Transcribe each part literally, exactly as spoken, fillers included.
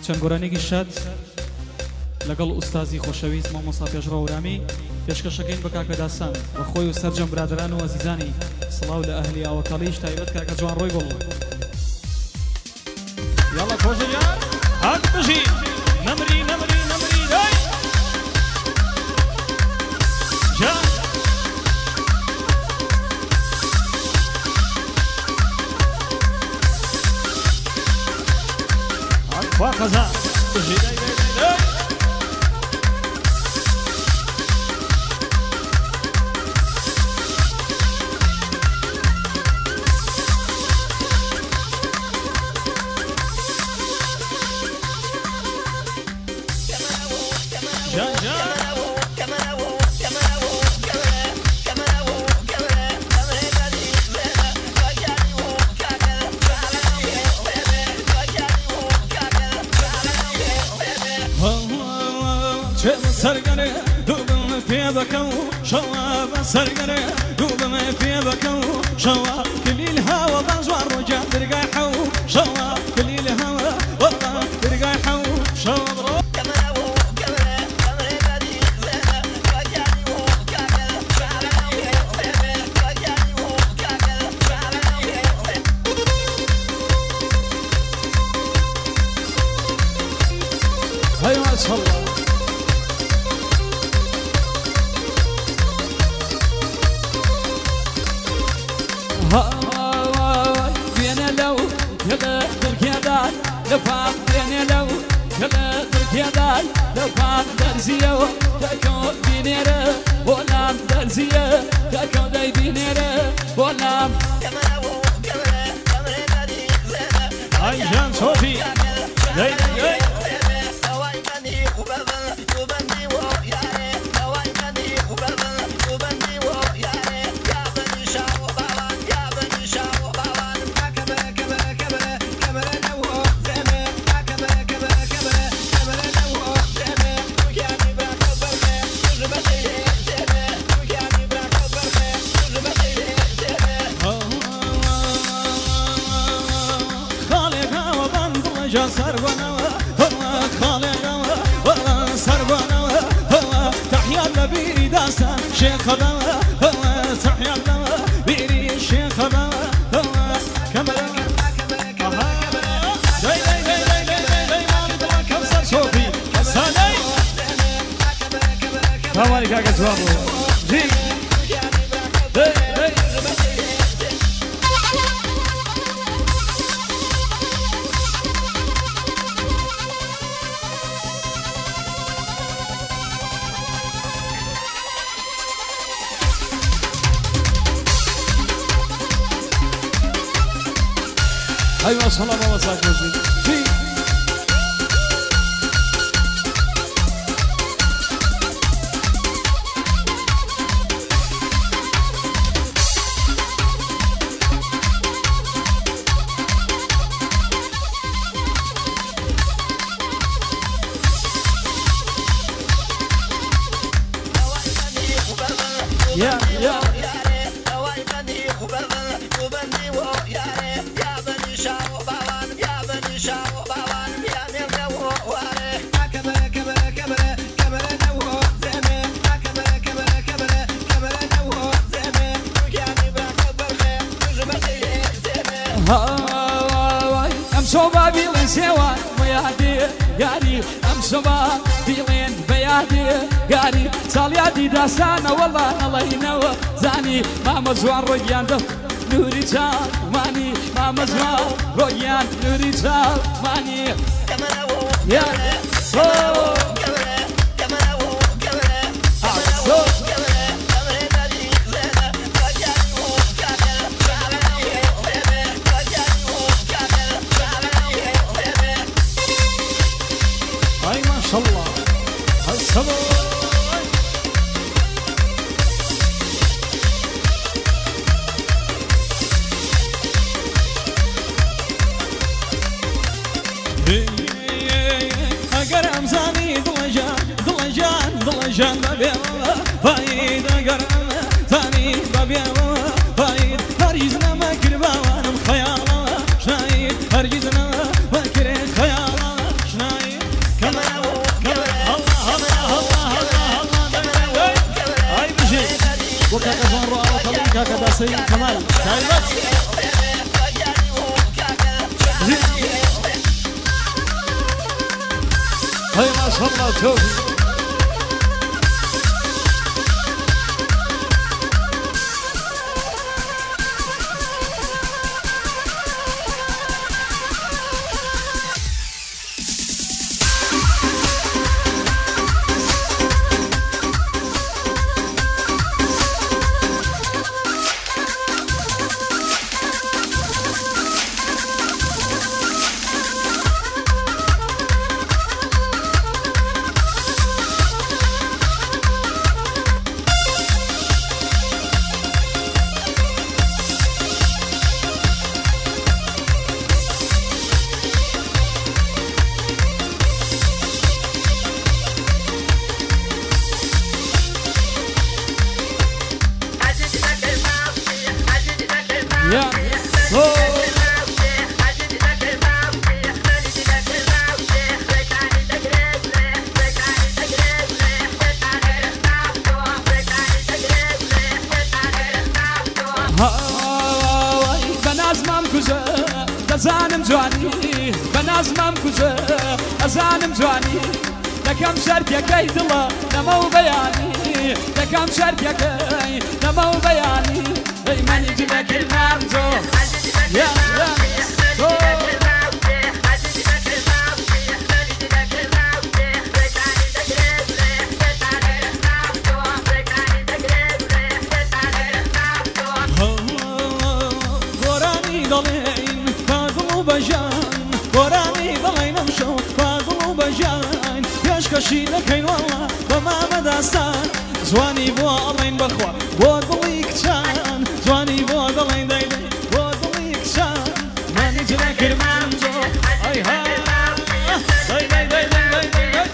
چەند گۆرانێکی شاد لەگەڵ ئوستازی خۆشەویست مامۆستا پێشڕە ورامی پێشکەشەکەین بە کاکە داسان بە خۆی و سەرجەم برادران و ئەزیزانی سڵاو لە ئەهلی ئاوەکەڵیش تایبەت کاکە جوان ڕۆی گوڵ یاڵا کۆژەیان هات بژی نەمری نەمری نەمری دای جا هات خوا خەزا بژی دای دای دای سرگره دوبم پیدکو شواب سرگره دوبم پیدکو شواب کلیل هوا بازوار رجع درگای حو شواب کلیل هوا والله درگای حو شواب هاي ما شاء الله بينا لو كذا تركيدان لفاق بينا لو كذا تركيدان لفاق درزيو تكو بينيرا ولام درزيو تكو داي بينيرا ولام هاي جان صوفي داي داي سربنا هو خالقنا هو سربنا هو تحيا النبي داسان شيخنا هو تحيا النبي شيخنا هو كمل جاي جاي جاي جاي جاي جاي ما بدنا كمسر صوفي كساني كمالي كاكا جوابو جي أيوة صلى الله عليه وسلم يا يا ام صوبا بيلين سوا ويادي يادي ام صوبا بيلين بيادي يادي صاليادي داسانا والله الله ينور زاني ما مزوار ريان دف نوري تال ماني ما مزوار ريان نوري تال ماني يا صو ما شاء الله هالصبر اگر امزاني ضلجان ضلجان ضلجان بابيا فايد اگر امزاني بابيا فايد هرجزنا ما كربا وانا مخيالا شنايد هرجزنا ما كري خيالا شنايد قصي كمال تايبت هاي ما شاء الله توفي يا بناز مام كوزا دزانم جواني بناز مام كوزا ازانم جواني لكم شرط يا كيد الله نمو بياني لكم شرط يا كيد نمو بياني اي من يجيبك المرجو يا يا قراني ضلين فاضل بجان قراني ضلين امشو فاضل بجان يشكشي لكين والله وما مدستان زواني بو الله بخوا بو ضلي كشان زواني بو ضلي دايدي بو ضلي كشان ما نجي لك المنجو اي ها داي داي داي داي داي داي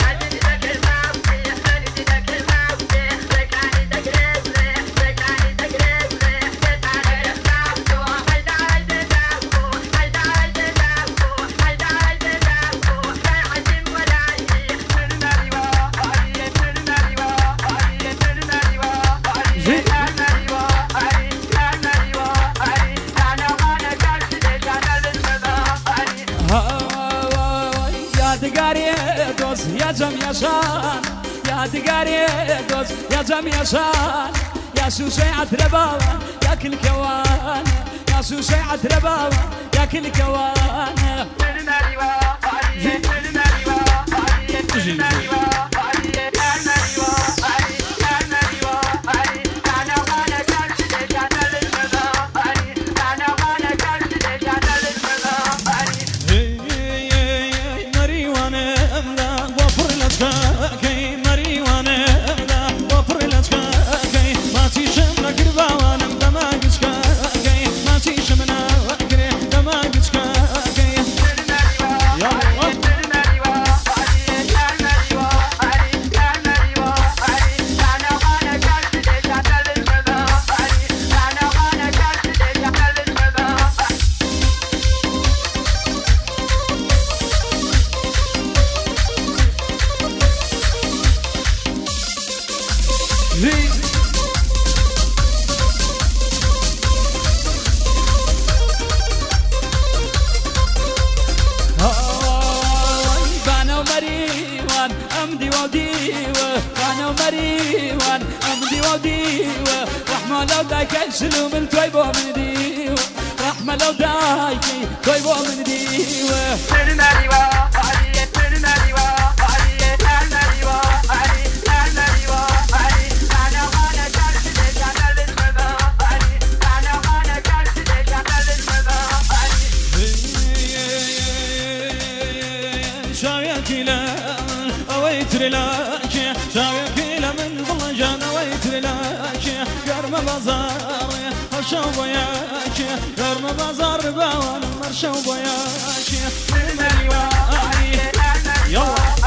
يادگاری دوست یا جم یا شان یادگاری دوست یا جم یا شان یا سوسه عطر بابا یا کل کوان یا سوسه عطر بابا یا کل کوان أمدي وديوة أنا ومريوان أمدي وديوة رحمة لو دايك السلوم التويبو من ديوة رحمة لو دايك تويبو من ديوة ويترلاكي شاويكي لمن ضلجان ويترلاكي قرم بازار هرشو بياكي قرم بازار باوان مرشو بياكي من الوالي يلا